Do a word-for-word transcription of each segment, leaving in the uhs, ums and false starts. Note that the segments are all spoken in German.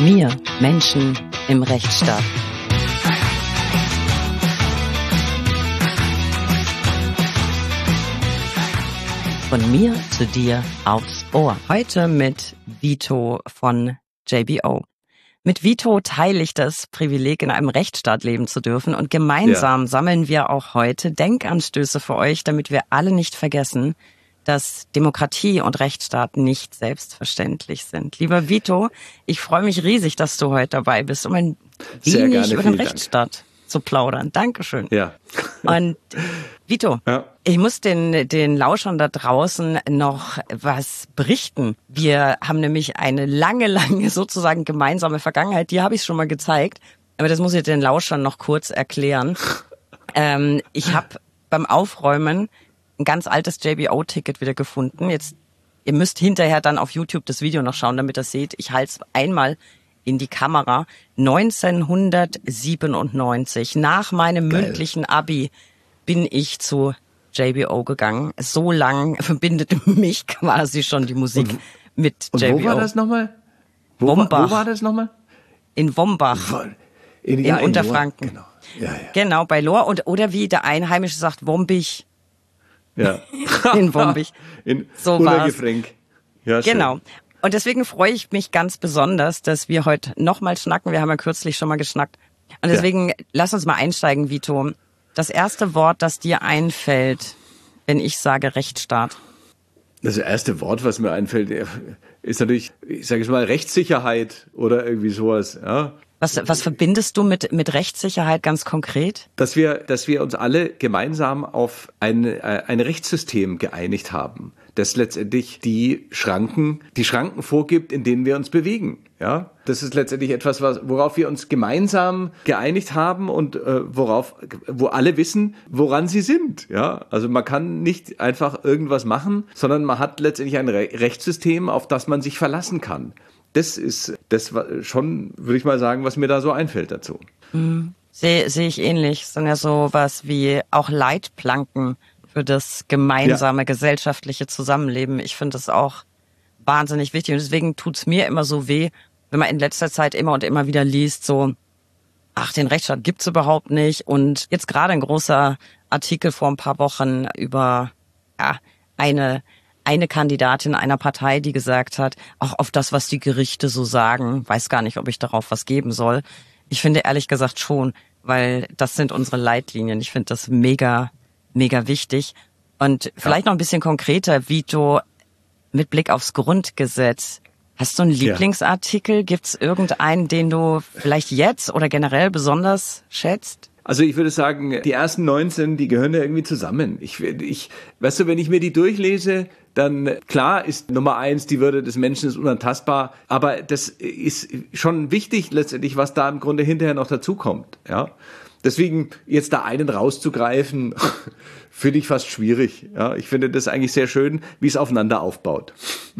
mir, Menschen im Rechtsstaat. Von mir zu dir aufs Ohr. Heute mit Vito von J B O. Mit Vito teile ich das Privileg, in einem Rechtsstaat leben zu dürfen, und gemeinsam ja. sammeln wir auch heute Denkanstöße für euch, damit wir alle nicht vergessen, dass Demokratie und Rechtsstaat nicht selbstverständlich sind. Lieber Vito, ich freue mich riesig, dass du heute dabei bist, um ein Sehr wenig gerne, über den Dank. Rechtsstaat zu plaudern. Dankeschön. Ja. Und Vito, ja. ich muss den, den Lauschern da draußen noch was berichten. Wir haben nämlich eine lange, lange sozusagen gemeinsame Vergangenheit. Die habe ich schon mal gezeigt, aber das muss ich den Lauschern noch kurz erklären. ähm, ich habe beim Aufräumen ein ganz altes J B O-Ticket wieder gefunden. Jetzt, ihr müsst hinterher dann auf YouTube das Video noch schauen, damit ihr seht. Ich halte es einmal in die Kamera. neunzehnhundertsiebenundneunzig, nach meinem Geil. mündlichen Abi, bin ich zu J B O gegangen. So lang verbindet mich quasi schon die Musik und, mit und J B O. Wo war das nochmal? Wo, Wombach. Wo war das nochmal? In Wombach. In, in, ja, in Unterfranken. Genau. Ja, ja. Genau, bei Lohr. Und, oder wie der Einheimische sagt, Wombich. Ja. In Wombich. In so Untergefränk. Ja, schön. Genau. Und deswegen freue ich mich ganz besonders, dass wir heute nochmal schnacken. Wir haben ja kürzlich schon mal geschnackt. Und deswegen ja. lass uns mal einsteigen, Vito. Das erste Wort, das dir einfällt, wenn ich sage Rechtsstaat. Das erste Wort, was mir einfällt, ist natürlich, ich sage jetzt mal, Rechtssicherheit oder irgendwie sowas. Ja. Was, was verbindest du mit, mit Rechtssicherheit ganz konkret? Dass wir, dass wir uns alle gemeinsam auf ein, ein Rechtssystem geeinigt haben, das letztendlich die Schranken, die Schranken vorgibt, in denen wir uns bewegen. Ja, das ist letztendlich etwas, was, worauf wir uns gemeinsam geeinigt haben und äh, worauf, wo alle wissen, woran sie sind. Ja, also man kann nicht einfach irgendwas machen, sondern man hat letztendlich ein Re- Rechtssystem, auf das man sich verlassen kann. Das ist das schon, würde ich mal sagen, was mir da so einfällt dazu. Mhm. Sehe seh ich ähnlich. Es sind ja so was wie auch Leitplanken für das gemeinsame ja. gesellschaftliche Zusammenleben. Ich finde das auch wahnsinnig wichtig. Und deswegen tut's mir immer so weh, wenn man in letzter Zeit immer und immer wieder liest, so, ach, den Rechtsstaat gibt's überhaupt nicht. Und jetzt gerade ein großer Artikel vor ein paar Wochen über ja, eine eine Kandidatin einer Partei, die gesagt hat, auch auf das, was die Gerichte so sagen, weiß gar nicht, ob ich darauf was geben soll. Ich finde ehrlich gesagt schon, weil das sind unsere Leitlinien. Ich finde das mega, mega wichtig. Und vielleicht ja. noch ein bisschen konkreter, Vito, mit Blick aufs Grundgesetz. Hast du einen Lieblingsartikel? Ja. Gibt's irgendeinen, den du vielleicht jetzt oder generell besonders schätzt? Also ich würde sagen, die ersten neunzehn, die gehören ja irgendwie zusammen. Ich, ich, weißt du, wenn ich mir die durchlese, dann klar ist Nummer eins, die Würde des Menschen ist unantastbar, aber das ist schon wichtig letztendlich, was da im Grunde hinterher noch dazukommt. Ja, deswegen jetzt da einen rauszugreifen, finde ich fast schwierig. Ja, ich finde das eigentlich sehr schön, wie es aufeinander aufbaut.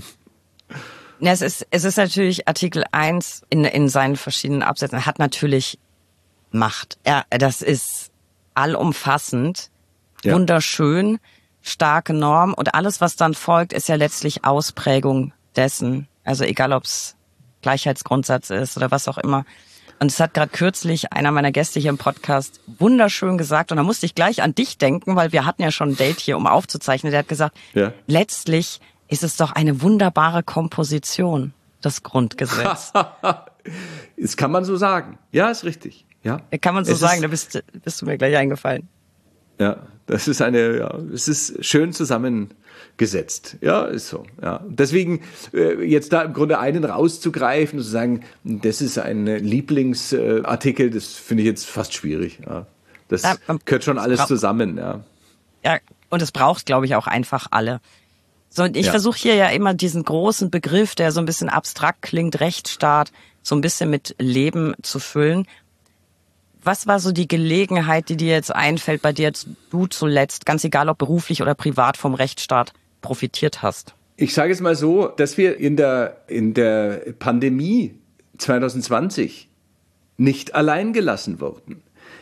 Ja, es ist, es ist natürlich Artikel eins in, in seinen verschiedenen Absätzen, hat natürlich Macht. Ja, das ist allumfassend, ja. wunderschön, starke Norm, und alles, was dann folgt, ist ja letztlich Ausprägung dessen. Also egal, ob es Gleichheitsgrundsatz ist oder was auch immer. Und es hat gerade kürzlich einer meiner Gäste hier im Podcast wunderschön gesagt, und da musste ich gleich an dich denken, weil wir hatten ja schon ein Date hier, um aufzuzeichnen. Der hat gesagt, ja. letztlich ist es doch eine wunderbare Komposition, das Grundgesetz. Das kann man so sagen. Ja, ist richtig. Ja, kann man so es sagen, ist, da bist, bist du mir gleich eingefallen. Ja, das ist eine, ja, es ist schön zusammengesetzt. Ja, ist so. Ja, deswegen äh, jetzt da im Grunde einen rauszugreifen und zu sagen, das ist ein Lieblingsartikel, äh, das finde ich jetzt fast schwierig. Ja, das ja, gehört schon alles zusammen. Ja, ja, und es braucht, glaube ich, auch einfach alle. So, und ich ja. versuche hier ja immer diesen großen Begriff, der so ein bisschen abstrakt klingt, Rechtsstaat, so ein bisschen mit Leben zu füllen. Was war so die Gelegenheit, die dir jetzt einfällt, bei der jetzt du zuletzt, ganz egal ob beruflich oder privat, vom Rechtsstaat profitiert hast? Ich sage es mal so, dass wir in der, in der Pandemie zwanzig zwanzig nicht allein gelassen wurden.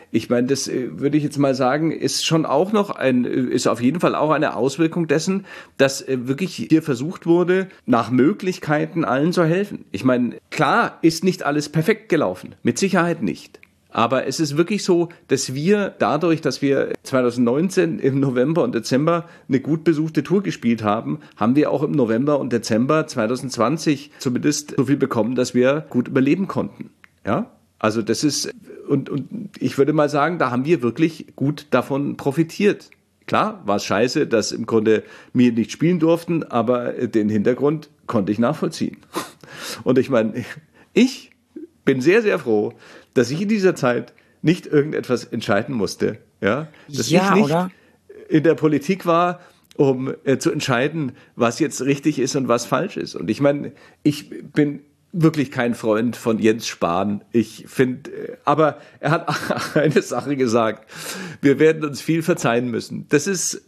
ich meine, das würde ich jetzt mal sagen, ist schon auch noch ein, ist auf jeden Fall auch eine Auswirkung dessen, dass wirklich hier versucht wurde, nach Möglichkeiten allen zu helfen. Ich meine, klar ist nicht alles perfekt gelaufen, mit Sicherheit nicht. Aber es ist wirklich so, dass wir dadurch, dass wir zwanzig neunzehn im November und Dezember eine gut besuchte Tour gespielt haben, haben wir auch im November und Dezember zwanzig zwanzig zumindest so viel bekommen, dass wir gut überleben konnten. Ja, also das ist, und, und ich würde mal sagen, da haben wir wirklich gut davon profitiert. Klar, war es scheiße, dass im Grunde wir nicht spielen durften, aber den Hintergrund konnte ich nachvollziehen. Und ich meine, ich bin sehr, sehr froh, dass ich in dieser Zeit nicht irgendetwas entscheiden musste. Ja, dass ja, ich nicht oder? in der Politik war, um äh, zu entscheiden, was jetzt richtig ist und was falsch ist. Und ich meine, ich bin wirklich kein Freund von Jens Spahn. Ich finde, äh, aber er hat eine Sache gesagt. Wir werden uns viel verzeihen müssen. Das ist,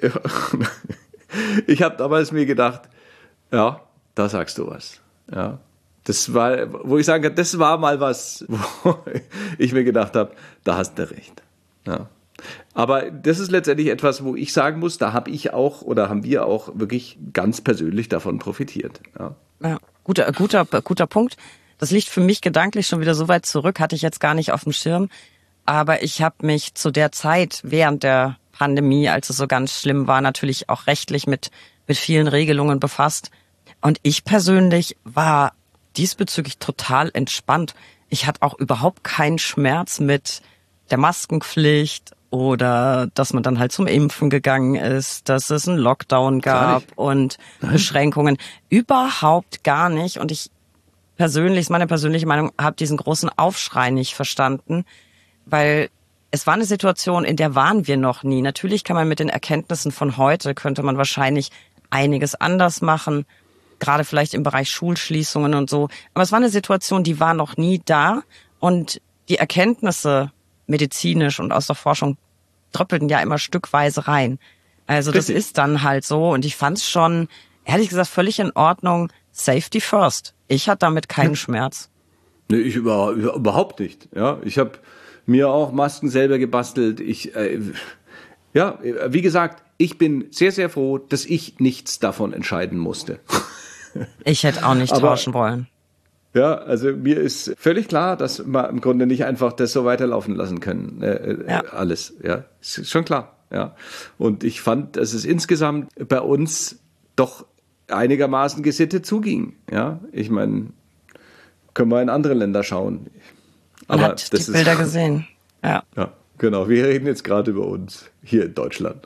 ich habe damals mir gedacht, ja, da sagst du was. Ja. Das war, wo ich sagen kann, das war mal was, wo ich mir gedacht habe, da hast du recht. Ja. Aber das ist letztendlich etwas, wo ich sagen muss, da habe ich auch oder haben wir auch wirklich ganz persönlich davon profitiert. Ja, ja guter, guter, guter Punkt. Das liegt für mich gedanklich schon wieder so weit zurück, hatte ich jetzt gar nicht auf dem Schirm. Aber ich habe mich zu der Zeit während der Pandemie, als es so ganz schlimm war, natürlich auch rechtlich mit, mit vielen Regelungen befasst. Und ich persönlich war diesbezüglich total entspannt. Ich hatte auch überhaupt keinen Schmerz mit der Maskenpflicht oder dass man dann halt zum Impfen gegangen ist, dass es einen Lockdown gab und Nein. Beschränkungen. Überhaupt gar nicht. Und ich persönlich, ist meine persönliche Meinung, habe diesen großen Aufschrei nicht verstanden, weil es war eine Situation, in der waren wir noch nie. Natürlich kann man mit den Erkenntnissen von heute, könnte man wahrscheinlich einiges anders machen, gerade vielleicht im Bereich Schulschließungen und so. Aber es war eine Situation, die war noch nie da und die Erkenntnisse medizinisch und aus der Forschung tröppelten ja immer stückweise rein. Also das Richtig. Ist dann halt so und ich fand es schon, ehrlich gesagt, völlig in Ordnung. Safety first. Ich hatte damit keinen Schmerz. Nee, ich über, überhaupt nicht. Ja, ich habe mir auch Masken selber gebastelt. Ich, äh, ja, wie gesagt, ich bin sehr, sehr froh, dass ich nichts davon entscheiden musste. Ich hätte auch nicht Aber, tauschen wollen. Ja, also mir ist völlig klar, dass wir im Grunde nicht einfach das so weiterlaufen lassen können. Äh, ja. Alles, ja, ist schon klar. Ja, und ich fand, dass es insgesamt bei uns doch einigermaßen gesittet zuging. Ja, ich meine, können wir in andere Länder schauen. Aber Man hat das die Bilder ist, gesehen. Ja. Ja, genau. Wir reden jetzt gerade über uns hier in Deutschland.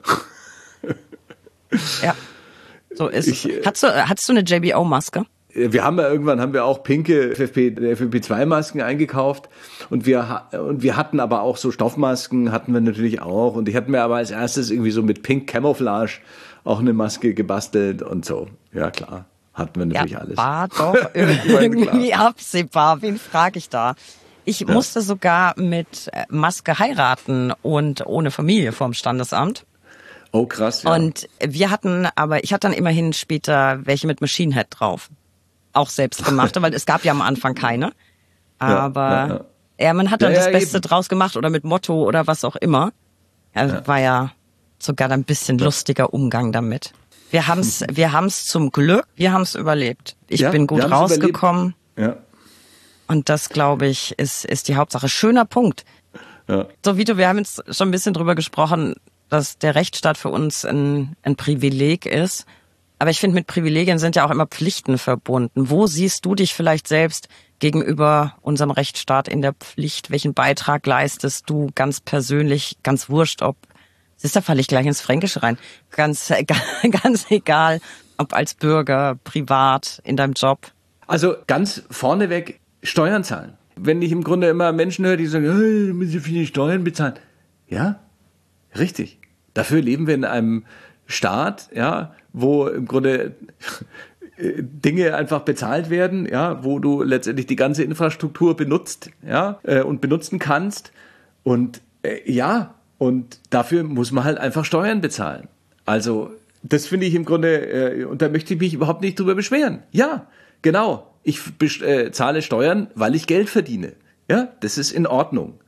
Ja. So ist ich, es. Hattest du, hattest du eine J B O-Maske? Wir haben ja irgendwann haben wir auch pinke F F P zwei Masken eingekauft und wir und wir hatten aber auch so Stoffmasken hatten wir natürlich auch und ich hatte mir aber als erstes irgendwie so mit Pink Camouflage auch eine Maske gebastelt und so. Ja klar, hatten wir natürlich ja, alles. War doch irgendwie absehbar. Wen frage ich da? Ich ja. musste sogar mit Maske heiraten und ohne Familie vorm Standesamt. Oh, krass, ja. Und wir hatten, aber ich hatte dann immerhin später welche mit Machine Head drauf. Auch selbst gemachte, weil es gab ja am Anfang keine. Aber ja, ja, ja. ja man hat dann ja, das ja, Beste eben. draus gemacht oder mit Motto oder was auch immer. Ja, ja. War ja sogar ein bisschen lustiger Umgang damit. Wir haben's, wir haben's zum Glück, wir haben's überlebt. Ich ja, bin gut rausgekommen. Ja. Und das, glaube ich, ist, ist die Hauptsache. Schöner Punkt. Ja. So, Vito, wir haben jetzt schon ein bisschen drüber gesprochen, dass der Rechtsstaat für uns ein, ein Privileg ist. Aber ich finde, mit Privilegien sind ja auch immer Pflichten verbunden. Wo siehst du dich vielleicht selbst gegenüber unserem Rechtsstaat in der Pflicht? Welchen Beitrag leistest du ganz persönlich, ganz wurscht, ob, siehst du, da falle ich gleich ins Fränkische rein, ganz, ganz egal, ob als Bürger, privat, in deinem Job? Also ganz vorneweg Steuern zahlen. Wenn ich im Grunde immer Menschen höre, die sagen, hey, du musst so viele Steuern bezahlen. Ja, richtig. Dafür leben wir in einem Staat, ja, wo im Grunde Dinge einfach bezahlt werden, ja, wo du letztendlich die ganze Infrastruktur benutzt, ja, äh, und benutzen kannst. Und äh, ja, und dafür muss man halt einfach Steuern bezahlen. Also das finde ich im Grunde, äh, und da möchte ich mich überhaupt nicht drüber beschweren. Ja, genau. Ich äh, zahle Steuern, weil ich Geld verdiene. Ja, das ist in Ordnung.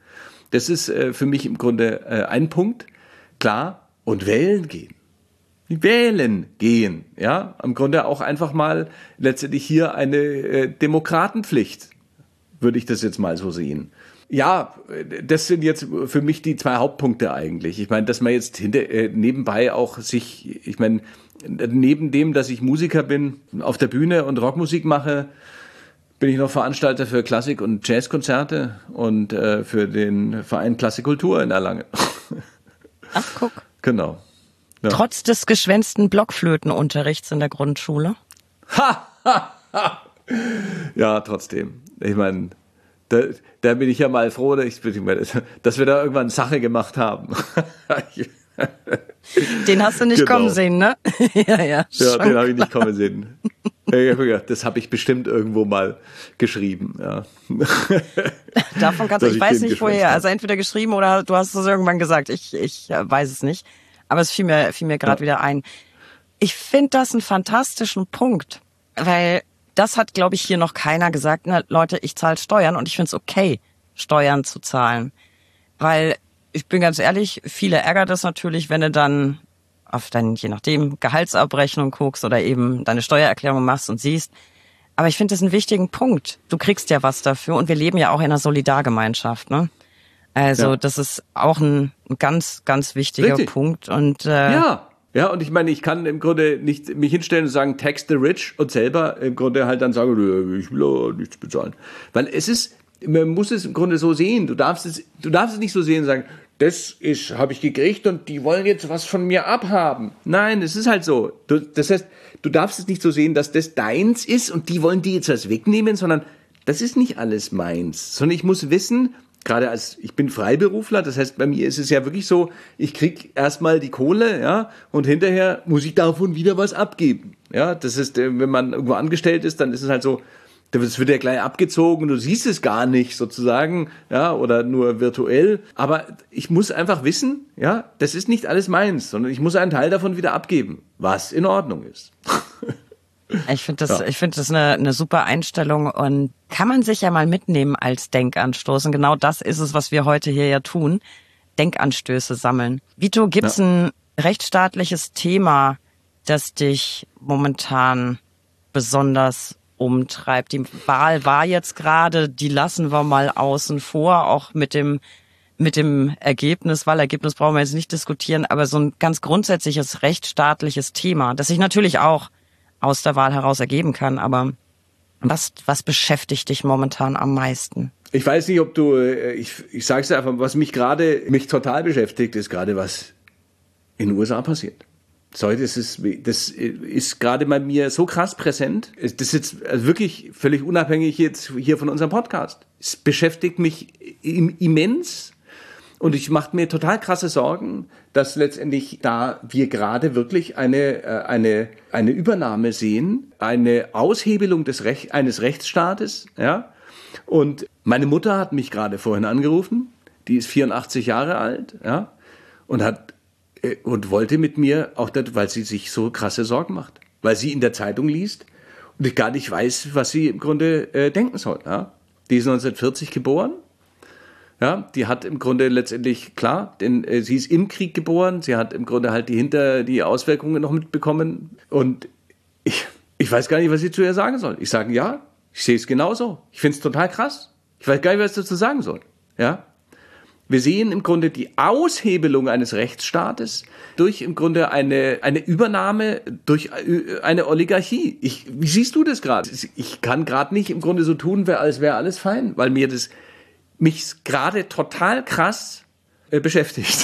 Das ist äh, für mich im Grunde äh, ein Punkt. Klar, und wählen gehen. Wählen gehen, ja, im Grunde auch einfach mal letztendlich hier eine äh, Demokratenpflicht, würde ich das jetzt mal so sehen. Ja, das sind jetzt für mich die zwei Hauptpunkte eigentlich. Ich meine, dass man jetzt hinter, äh, nebenbei auch sich, ich meine, neben dem, dass ich Musiker bin, auf der Bühne und Rockmusik mache, bin ich noch Veranstalter für Klassik- und Jazzkonzerte und äh, für den Verein Klassikkultur in Erlangen. Ach, guck. Genau. Ja. Trotz des geschwänzten Blockflötenunterrichts in der Grundschule? Ha, ha, ha. Ja, trotzdem. Ich meine, da, da bin ich ja mal froh, dass, ich, dass wir da irgendwann Sache gemacht haben. Den hast du nicht genau. kommen sehen, ne? ja, ja. Ja, den habe ich nicht kommen sehen. Das habe ich bestimmt irgendwo mal geschrieben. Ja. Davon kannst du, ich, ich weiß nicht woher. Also entweder geschrieben oder du hast es irgendwann gesagt. Ich, ich weiß es nicht. Aber es fiel mir, fiel mir gerade ja. wieder ein. Ich finde das einen fantastischen Punkt, weil das hat, glaube ich, hier noch keiner gesagt. Na, Leute, ich zahle Steuern und ich finde es okay, Steuern zu zahlen. Weil, ich bin ganz ehrlich, viele ärgert es natürlich, wenn du dann auf deine, je nachdem, Gehaltsabrechnung guckst oder eben deine Steuererklärung machst und siehst. Aber ich finde das einen wichtigen Punkt. Du kriegst ja was dafür und wir leben ja auch in einer Solidargemeinschaft, ne? Also ja. das ist auch ein, ein ganz, ganz wichtiger Richtig. Punkt. Und äh, ja, ja, und ich meine, ich kann im Grunde nicht mich hinstellen und sagen, tax the rich und selber im Grunde halt dann sagen, ich will nichts bezahlen. Weil es ist, man muss es im Grunde so sehen. Du darfst es, du darfst es nicht so sehen und sagen, das ist, habe ich gekriegt und die wollen jetzt was von mir abhaben. Nein, es ist halt so. Du, das heißt, du darfst es nicht so sehen, dass das deins ist und die wollen dir jetzt was wegnehmen, sondern das ist nicht alles meins. Sondern ich muss wissen, gerade als, ich bin Freiberufler, das heißt, bei mir ist es ja wirklich so, ich krieg erstmal die Kohle, ja, und hinterher muss ich davon wieder was abgeben. Ja, das ist, wenn man irgendwo angestellt ist, dann ist es halt so, das wird ja gleich abgezogen, du siehst es gar nicht sozusagen, ja, oder nur virtuell. Aber ich muss einfach wissen, ja, das ist nicht alles meins, sondern ich muss einen Teil davon wieder abgeben, was in Ordnung ist. Ich finde das, ja. ich finde das eine, eine super Einstellung und kann man sich ja mal mitnehmen als Denkanstoß. Und genau das ist es, was wir heute hier ja tun. Denkanstöße sammeln. Vito, gibt's ja. ein rechtsstaatliches Thema, das dich momentan besonders umtreibt? Die Wahl war jetzt gerade, die lassen wir mal außen vor, auch mit dem, mit dem Ergebnis, Wahlergebnis brauchen wir jetzt nicht diskutieren, aber so ein ganz grundsätzliches rechtsstaatliches Thema, das sich natürlich auch aus der Wahl heraus ergeben kann, aber was, was beschäftigt dich momentan am meisten? Ich weiß nicht, ob du, ich, ich sage es einfach, was mich gerade, mich total beschäftigt, ist gerade, was in den U S A passiert. So, das ist, das ist gerade bei mir so krass präsent. Das ist jetzt also wirklich völlig unabhängig jetzt hier von unserem Podcast. Es beschäftigt mich immens. Und ich mache mir total krasse Sorgen, dass letztendlich da wir gerade wirklich eine, eine, eine Übernahme sehen, eine Aushebelung des Rech- eines Rechtsstaates, ja. Und meine Mutter hat mich gerade vorhin angerufen, die ist vierundachtzig Jahre alt, ja, und hat, und wollte mit mir auch, das, weil sie sich so krasse Sorgen macht, weil sie in der Zeitung liest und ich gar nicht weiß, was sie im Grunde äh, denken soll, ja. Die ist neunzehnhundertvierzig geboren. Ja, die hat im Grunde letztendlich, klar, denn äh, sie ist im Krieg geboren, sie hat im Grunde halt die hinter die Auswirkungen noch mitbekommen und ich, ich weiß gar nicht, was ich zu ihr sagen soll. Ich sage, ja, ich sehe es genauso. Ich finde es total krass. Ich weiß gar nicht, was ich dazu sagen soll. Ja, wir sehen im Grunde die Aushebelung eines Rechtsstaates durch im Grunde eine, eine Übernahme durch eine Oligarchie. Ich, wie siehst du das gerade? Ich kann gerade nicht im Grunde so tun, als wäre alles fein, weil mir das mich gerade total krass äh, beschäftigt.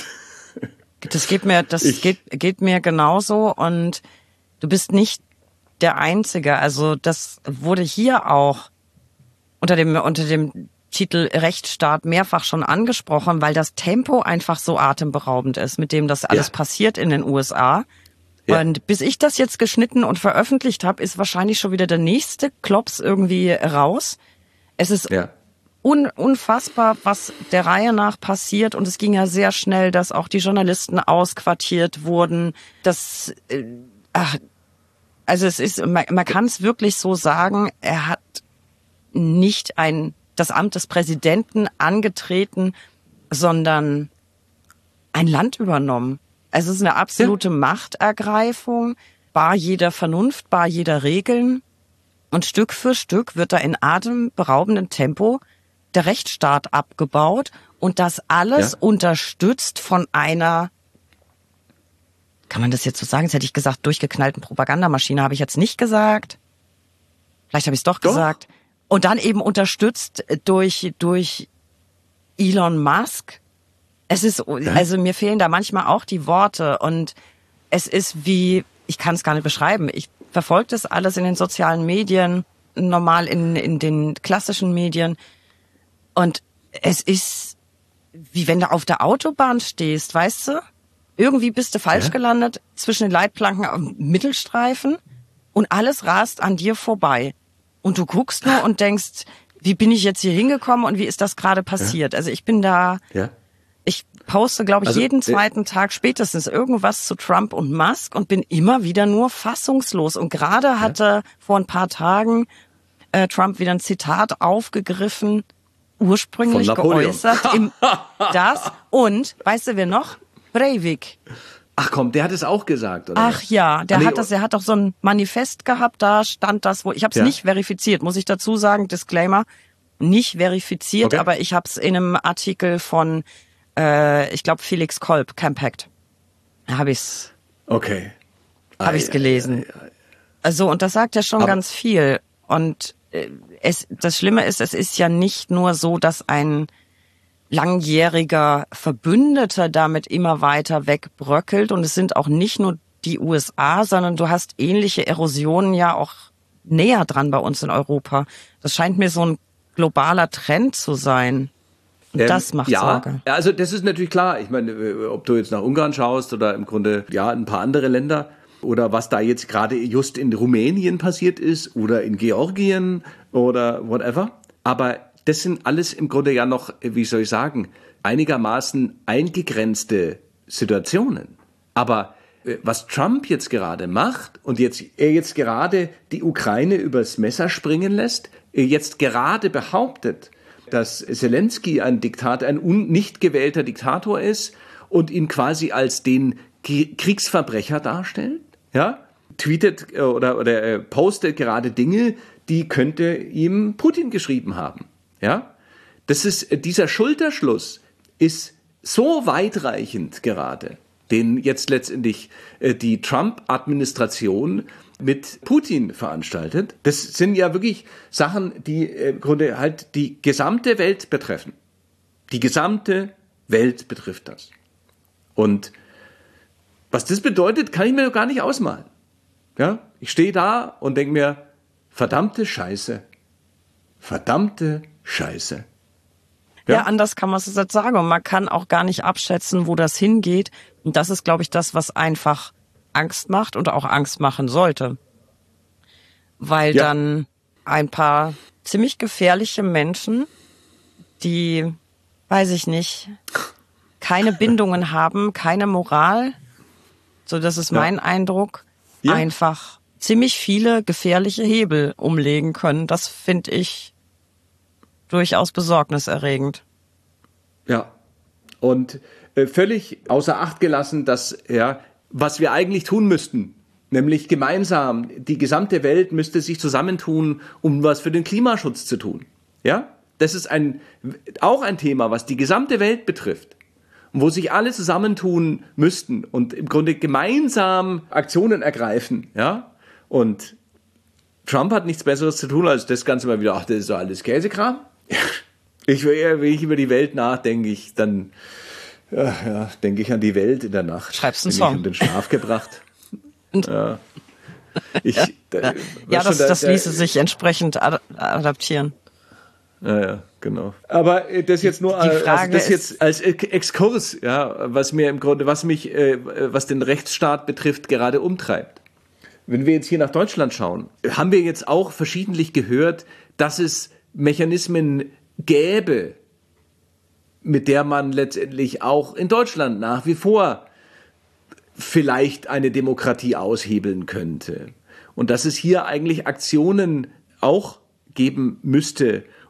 Das geht mir, das ich, geht, geht mir genauso und du bist nicht der Einzige. Also das wurde hier auch unter dem, unter dem Titel Rechtsstaat mehrfach schon angesprochen, weil das Tempo einfach so atemberaubend ist, mit dem das alles ja. passiert in den U S A. Ja. Und bis ich das jetzt geschnitten und veröffentlicht habe, ist wahrscheinlich schon wieder der nächste Klops irgendwie raus. Es ist ja. Un, unfassbar, was der Reihe nach passiert. Und es ging ja sehr schnell, dass auch die Journalisten ausquartiert wurden. Das, äh, ach, also es ist, man, man kann es wirklich so sagen, er hat nicht ein, das Amt des Präsidenten angetreten, sondern ein Land übernommen. Es ist eine absolute ja. Machtergreifung, bar jeder Vernunft, bar jeder Regeln. Und Stück für Stück wird da in atemberaubendem Tempo der Rechtsstaat abgebaut und das alles ja. unterstützt von einer, kann man das jetzt so sagen, jetzt hätte ich gesagt, durchgeknallten Propagandamaschine, habe ich jetzt nicht gesagt. Vielleicht habe ich es doch, doch gesagt. Und dann eben unterstützt durch durch Elon Musk. Es ist, also mir fehlen da manchmal auch die Worte und es ist wie, ich kann es gar nicht beschreiben. Ich verfolge das alles in den sozialen Medien, normal in in den klassischen Medien und es ist wie wenn du auf der Autobahn stehst, weißt du? Irgendwie bist du falsch ja? gelandet zwischen den Leitplanken am Mittelstreifen und alles rast an dir vorbei. Und du guckst nur und denkst, wie bin ich jetzt hier hingekommen und wie ist das gerade passiert? Ja. Also ich bin da, ja. ich poste, glaube ich, also, jeden zweiten äh, Tag spätestens irgendwas zu Trump und Musk und bin immer wieder nur fassungslos. Und gerade ja. hatte vor ein paar Tagen äh, Trump wieder ein Zitat aufgegriffen, ursprünglich geäußert. Im, das und, weißt du wer noch? Breivik. Ach komm, der hat es auch gesagt, oder? Ach ja, der nee, hat das, er hat doch so ein Manifest gehabt, da stand das, wo ich habe es ja. nicht verifiziert, muss ich dazu sagen, Disclaimer, nicht verifiziert, okay. aber ich habe es in einem Artikel von, äh, ich glaube Felix Kolb, Campact, da habe ich's, okay, habe ich's gelesen. Ei, ei, ei. Also und das sagt ja schon aber ganz viel und äh, es, das Schlimme ist, es ist ja nicht nur so, dass ein langjähriger Verbündeter damit immer weiter wegbröckelt. Und es sind auch nicht nur die U S A, sondern du hast ähnliche Erosionen ja auch näher dran bei uns in Europa. Das scheint mir so ein globaler Trend zu sein. Ähm, das macht ja, Sorge. Ja, also das ist natürlich klar. Ich meine, ob du jetzt nach Ungarn schaust oder im Grunde ja ein paar andere Länder oder was da jetzt gerade just in Rumänien passiert ist oder in Georgien oder whatever. Aber das sind alles im Grunde ja noch, wie soll ich sagen, einigermaßen eingegrenzte Situationen. Aber was Trump jetzt gerade macht und jetzt er jetzt gerade die Ukraine übers Messer springen lässt, er jetzt gerade behauptet, dass Zelensky ein Diktator, ein un- nicht gewählter Diktator ist und ihn quasi als den Kriegsverbrecher darstellt, ja, tweetet oder, oder postet gerade Dinge, die könnte ihm Putin geschrieben haben. Ja, das ist, dieser Schulterschluss ist so weitreichend gerade, den jetzt letztendlich äh, die Trump-Administration mit Putin veranstaltet. Das sind ja wirklich Sachen, die äh, im Grunde halt die gesamte Welt betreffen. Die gesamte Welt betrifft das. Und was das bedeutet, kann ich mir doch gar nicht ausmalen. Ja, ich stehe da und denke mir, verdammte Scheiße, verdammte Scheiße. Ja, ja, anders kann man es jetzt sagen. Und man kann auch gar nicht abschätzen, wo das hingeht. Und das ist, glaube ich, das, was einfach Angst macht und auch Angst machen sollte. Weil ja. dann ein paar ziemlich gefährliche Menschen, die, weiß ich nicht, keine Bindungen haben, keine Moral, so das ist ja. mein Eindruck, ja. einfach ziemlich viele gefährliche Hebel umlegen können. Das finde ich durchaus besorgniserregend. Ja, und äh, völlig außer Acht gelassen, dass, ja, was wir eigentlich tun müssten, nämlich gemeinsam, die gesamte Welt müsste sich zusammentun, um was für den Klimaschutz zu tun. Ja, das ist ein, auch ein Thema, was die gesamte Welt betrifft, wo sich alle zusammentun müssten und im Grunde gemeinsam Aktionen ergreifen. Ja, und Trump hat nichts Besseres zu tun, als das Ganze mal wieder, ach, das ist doch alles Käsekram. Ich, wenn ich über die Welt nachdenke, ich, dann ja, ja, denke ich an die Welt in der Nacht. Schreibst einen Bin Song. Ich in den Schlaf gebracht. ja, ich, ja, da, ja das, da, das ließe da, sich entsprechend ad- adaptieren. Ja, ja, genau. Aber das jetzt nur die Frage also das jetzt als Exkurs, ja, was mir im Grunde, was mich, äh, was den Rechtsstaat betrifft, gerade umtreibt. Wenn wir jetzt hier nach Deutschland schauen, haben wir jetzt auch verschiedentlich gehört, dass es Mechanismen gäbe, mit der man letztendlich auch in Deutschland nach wie vor vielleicht eine Demokratie aushebeln könnte. Und dass es hier eigentlich Aktionen auch geben müsste,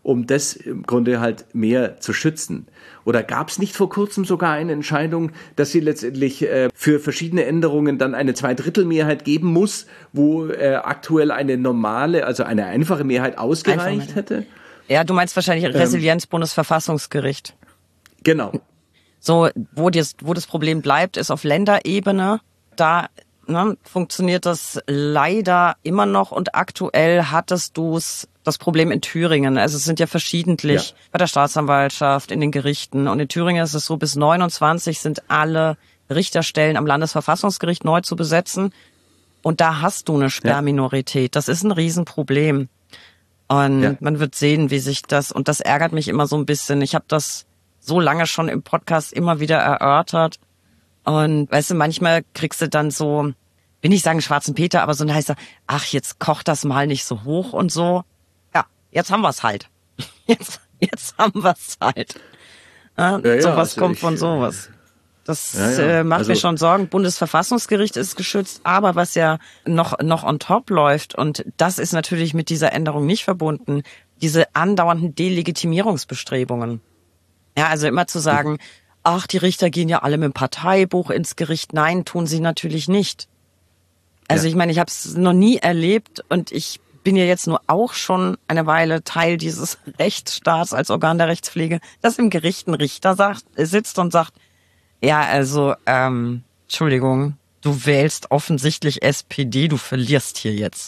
um das im Grunde halt mehr zu schützen. Oder gab es nicht vor kurzem sogar eine Entscheidung, dass sie letztendlich äh, für verschiedene Änderungen dann eine Zweidrittelmehrheit geben muss, wo äh, aktuell eine normale, also eine einfache Mehrheit ausgereicht hätte? Ja, du meinst wahrscheinlich Resilienz, ähm, Bundesverfassungsgericht. Genau. So, wo das, wo das Problem bleibt, ist auf Länderebene. Da ne, funktioniert das leider immer noch und aktuell hattest du es das Problem in Thüringen. Also es sind ja verschiedentlich ja. bei der Staatsanwaltschaft, in den Gerichten. Und in Thüringen ist es so, bis neunundzwanzig sind alle Richterstellen am Landesverfassungsgericht neu zu besetzen. Und da hast du eine Sperrminorität. Das ist ein Riesenproblem. Und ja. man wird sehen, wie sich das, und das ärgert mich immer so ein bisschen. Ich habe das so lange schon im Podcast immer wieder erörtert. Und weißt du, manchmal kriegst du dann so, will nicht sagen schwarzen Peter, aber so ein heißer, ach, jetzt kocht das mal nicht so hoch und so. Ja, jetzt haben wir es halt. Jetzt, jetzt haben wir es halt. Ja, ja, sowas also kommt ich, von sowas. Das ja, ja. Äh, macht also, mir schon Sorgen. Bundesverfassungsgericht ist geschützt, aber was ja noch noch on top läuft, und das ist natürlich mit dieser Änderung nicht verbunden, diese andauernden Delegitimierungsbestrebungen. Ja, also immer zu sagen, ach, die Richter gehen ja alle mit dem Parteibuch ins Gericht. Nein, tun sie natürlich nicht. Also ja. ich meine, ich habe es noch nie erlebt und ich bin ja jetzt nur auch schon eine Weile Teil dieses Rechtsstaats als Organ der Rechtspflege, dass im Gericht ein Richter sagt, sitzt und sagt, ja, also, ähm, Entschuldigung, du wählst offensichtlich S P D, du verlierst hier jetzt.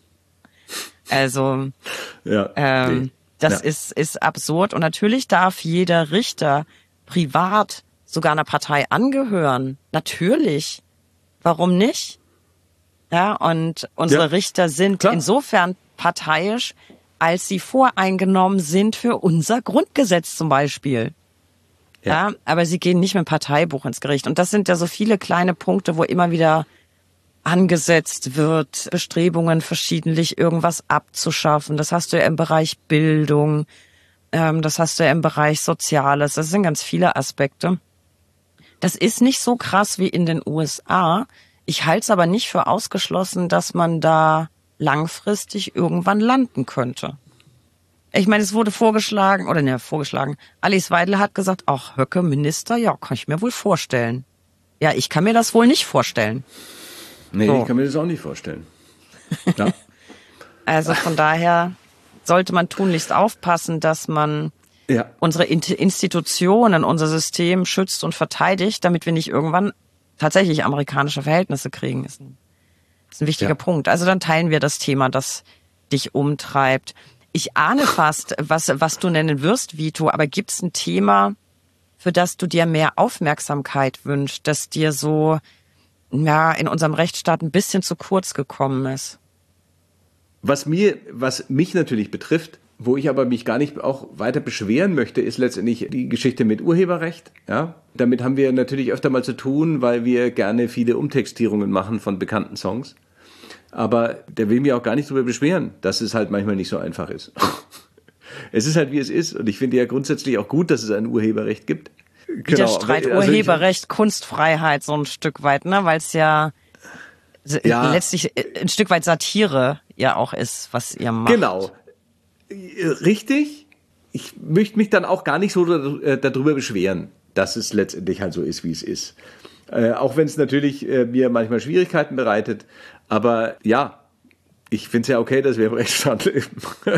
Also, ja, ähm, nee. das ja. ist, ist absurd. Und natürlich darf jeder Richter privat sogar einer Partei angehören. Natürlich. Warum nicht? Ja, und unsere ja, Richter sind klar. insofern parteiisch, als sie voreingenommen sind für unser Grundgesetz zum Beispiel. Ja. ja, aber sie gehen nicht mit dem Parteibuch ins Gericht. Und das sind ja so viele kleine Punkte, wo immer wieder angesetzt wird, Bestrebungen verschiedentlich irgendwas abzuschaffen. Das hast du ja im Bereich Bildung, ähm, das hast du ja im Bereich Soziales. Das sind ganz viele Aspekte. Das ist nicht so krass wie in den U S A. Ich halte es aber nicht für ausgeschlossen, dass man da langfristig irgendwann landen könnte. Ich meine, es wurde vorgeschlagen, oder ne, vorgeschlagen, Alice Weidel hat gesagt, ach, Höcke, Minister, ja, kann ich mir wohl vorstellen. Ja, ich kann mir das wohl nicht vorstellen. Nee, so. Ich kann mir das auch nicht vorstellen. Ja. Also von daher sollte man tunlichst aufpassen, dass man ja. unsere Institutionen, unser System schützt und verteidigt, damit wir nicht irgendwann tatsächlich amerikanische Verhältnisse kriegen. Das ist ein, ist ein wichtiger ja. Punkt. Also dann teilen wir das Thema, das dich umtreibt. Ich ahne fast, was, was du nennen wirst, Vito, aber gibt's ein Thema, für das du dir mehr Aufmerksamkeit wünschst, das dir so ja, in unserem Rechtsstaat ein bisschen zu kurz gekommen ist? Was mir, was mich natürlich betrifft, wo ich aber mich gar nicht auch weiter beschweren möchte, ist letztendlich die Geschichte mit Urheberrecht. Ja, damit haben wir natürlich öfter mal zu tun, weil wir gerne viele Umtextierungen machen von bekannten Songs. Aber der will mir auch gar nicht darüber beschweren, dass es halt manchmal nicht so einfach ist. Es ist halt, wie es ist. Und ich finde ja grundsätzlich auch gut, dass es ein Urheberrecht gibt. Widerstreit, genau. also Urheberrecht, Kunstfreiheit so ein Stück weit, ne, weil es ja, ja letztlich ein Stück weit Satire ja auch ist, was ihr macht. Genau. Richtig. Ich möchte mich dann auch gar nicht so darüber beschweren, dass es letztendlich halt so ist, wie es ist. Äh, auch wenn es natürlich äh, mir manchmal Schwierigkeiten bereitet. Aber ja, ich finde es ja okay, dass wir im Rechtsstaat leben.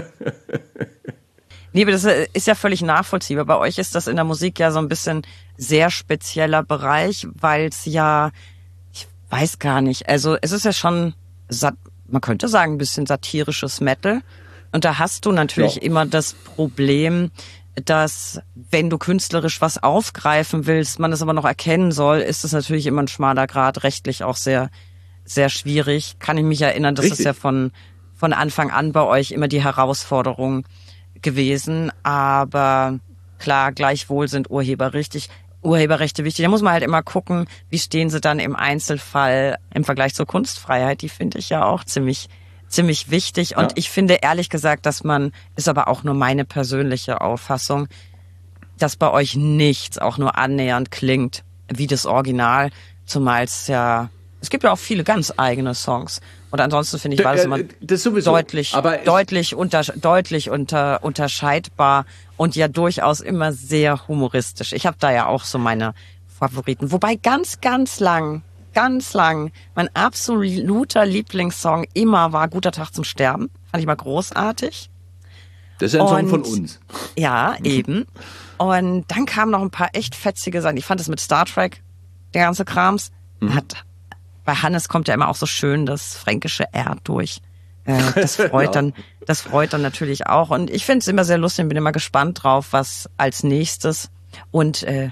Nee, aber das ist ja völlig nachvollziehbar. Bei euch ist das in der Musik ja so ein bisschen sehr spezieller Bereich, weil es ja, ich weiß gar nicht, also es ist ja schon, man könnte sagen, ein bisschen satirisches Metal. Und da hast du natürlich ja. immer das Problem, dass wenn du künstlerisch was aufgreifen willst, man es aber noch erkennen soll, ist es natürlich immer ein schmaler Grat, rechtlich auch sehr, sehr schwierig. Kann ich mich erinnern, das Richtig. ist ja von, von Anfang an bei euch immer die Herausforderung gewesen. Aber klar, gleichwohl sind Urheber richtig, Urheberrechte wichtig. Da muss man halt immer gucken, wie stehen sie dann im Einzelfall im Vergleich zur Kunstfreiheit. Die finde ich ja auch ziemlich ziemlich wichtig. Und ja. ich finde ehrlich gesagt, dass man, ist aber auch nur meine persönliche Auffassung, dass bei euch nichts auch nur annähernd klingt wie das Original, zumal es ja Es gibt ja auch viele ganz eigene Songs. Und ansonsten finde ich, war das immer das sowieso, deutlich, aber deutlich, unter, deutlich unter, unterscheidbar und ja durchaus immer sehr humoristisch. Ich habe da ja auch so meine Favoriten. Wobei ganz, ganz lang, ganz lang mein absoluter Lieblingssong immer war Guter Tag zum Sterben. Fand ich mal großartig. Das ist ein Song und, von uns. Ja, eben. Und dann kamen noch ein paar echt fetzige Sachen. Ich fand es mit Star Trek, der ganze Krams. Mhm. Hat, bei Hannes kommt ja immer auch so schön das fränkische R durch. Äh, das freut ja. dann, das freut dann natürlich auch. Und ich finde es immer sehr lustig und bin immer gespannt drauf, was als nächstes. Und äh,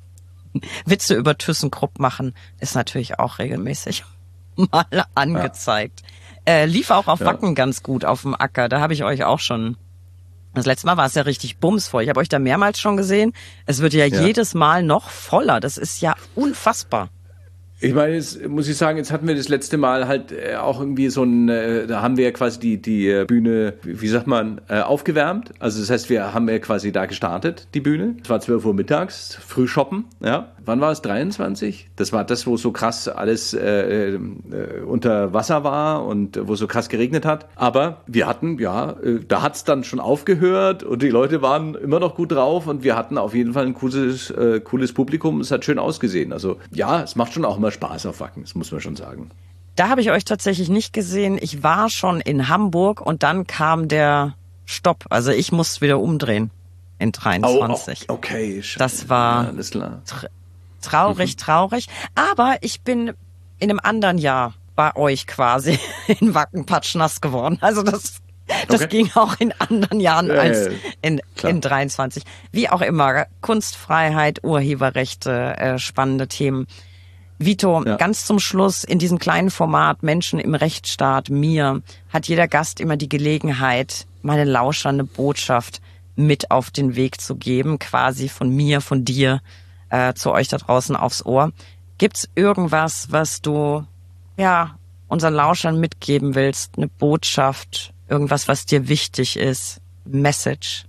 Witze über ThyssenKrupp machen ist natürlich auch regelmäßig mal angezeigt. Ja. Äh, lief auch auf Wacken ja. ganz gut auf dem Acker. Da habe ich euch auch schon. Das letzte Mal war es ja richtig bumsvoll. Ich habe euch da mehrmals schon gesehen. Es wird ja, ja jedes Mal noch voller. Das ist ja unfassbar. Ich meine, jetzt muss ich sagen, jetzt hatten wir das letzte Mal halt auch irgendwie so ein, da haben wir ja quasi die, die Bühne, wie sagt man, aufgewärmt. Also das heißt, wir haben ja quasi da gestartet, die Bühne. Es war zwölf Uhr mittags, früh shoppen, ja. Wann war es? dreiundzwanzig? Das war das, wo so krass alles äh, äh, unter Wasser war und wo so krass geregnet hat. Aber wir hatten, ja, äh, da hat's dann schon aufgehört und die Leute waren immer noch gut drauf und wir hatten auf jeden Fall ein cooles, äh, cooles Publikum. Es hat schön ausgesehen. Also ja, es macht schon auch immer Spaß auf Wacken, das muss man schon sagen. Da habe ich euch tatsächlich nicht gesehen. Ich war schon in Hamburg und dann kam der Stopp. Also ich musste wieder umdrehen in dreiundzwanzig. Oh, oh, okay. Das war ja, alles klar. Tra- traurig, mhm. traurig. Aber ich bin in einem anderen Jahr bei euch quasi in Wacken patschnass geworden. Also das, das okay. ging auch in anderen Jahren ja, als in, in dreiundzwanzig. Wie auch immer, Kunstfreiheit, Urheberrechte, äh, spannende Themen. Vito, ja. ganz zum Schluss in diesem kleinen Format Menschen im Rechtsstaat, mir, hat jeder Gast immer die Gelegenheit, meine lauschernde Botschaft mit auf den Weg zu geben, quasi von mir, von dir, äh, zu euch da draußen aufs Ohr. Gibt's irgendwas, was du, ja, unseren Lauschern mitgeben willst? Eine Botschaft, irgendwas, was dir wichtig ist? Message?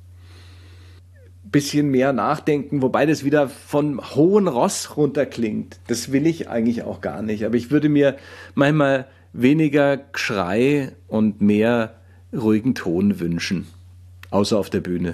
Bisschen mehr nachdenken, wobei das wieder von hohen Ross runterklingt. Das will ich eigentlich auch gar nicht. Aber ich würde mir manchmal weniger Geschrei und mehr ruhigen Ton wünschen. Außer auf der Bühne.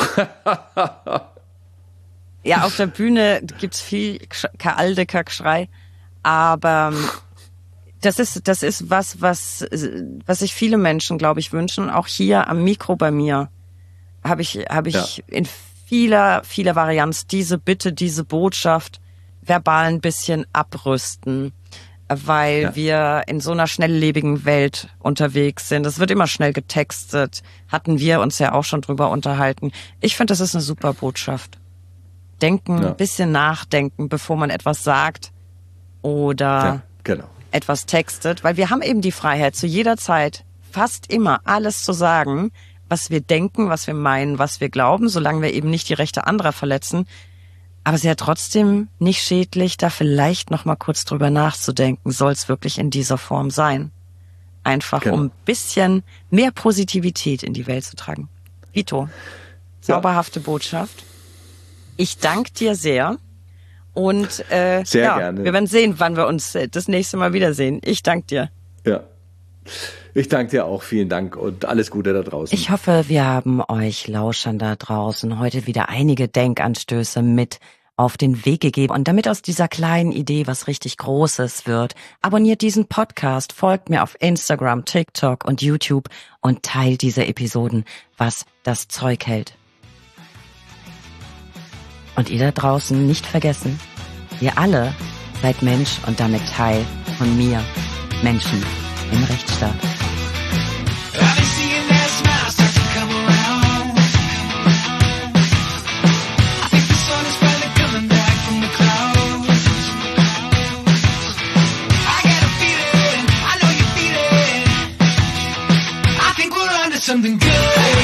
Ja, auf der Bühne gibt's viel Aldecker Geschrei. Aber das ist, das ist was, was, was sich viele Menschen, glaube ich, wünschen. Auch hier am Mikro bei mir habe ich, habe ich ja. in vieler, vieler Varianz diese Bitte, diese Botschaft verbal ein bisschen abrüsten, weil ja. wir in so einer schnelllebigen Welt unterwegs sind. Es wird immer schnell getextet. Hatten wir uns ja auch schon drüber unterhalten. Ich finde, das ist eine super Botschaft. Denken, ja. ein bisschen nachdenken, bevor man etwas sagt oder ja, genau. etwas textet, weil wir haben eben die Freiheit, zu jeder Zeit fast immer alles zu sagen, was wir denken, was wir meinen, was wir glauben, solange wir eben nicht die Rechte anderer verletzen. Aber es ist ja trotzdem nicht schädlich, da vielleicht noch mal kurz drüber nachzudenken, soll es wirklich in dieser Form sein? Einfach, genau. um ein bisschen mehr Positivität in die Welt zu tragen. Vito, zauberhafte ja. Botschaft. Ich danke dir sehr. Und äh, sehr ja, gerne. Wir werden sehen, wann wir uns das nächste Mal wiedersehen. Ich danke dir. Ja. Ich danke dir auch, vielen Dank und alles Gute da draußen. Ich hoffe, wir haben euch Lauschern da draußen heute wieder einige Denkanstöße mit auf den Weg gegeben. Und damit aus dieser kleinen Idee was richtig Großes wird, abonniert diesen Podcast, folgt mir auf Instagram, TikTok und YouTube und teilt diese Episoden, was das Zeug hält. Und ihr da draußen nicht vergessen, ihr alle seid Mensch und damit Teil von mir, Menschen im Rechtsstaat. Something good.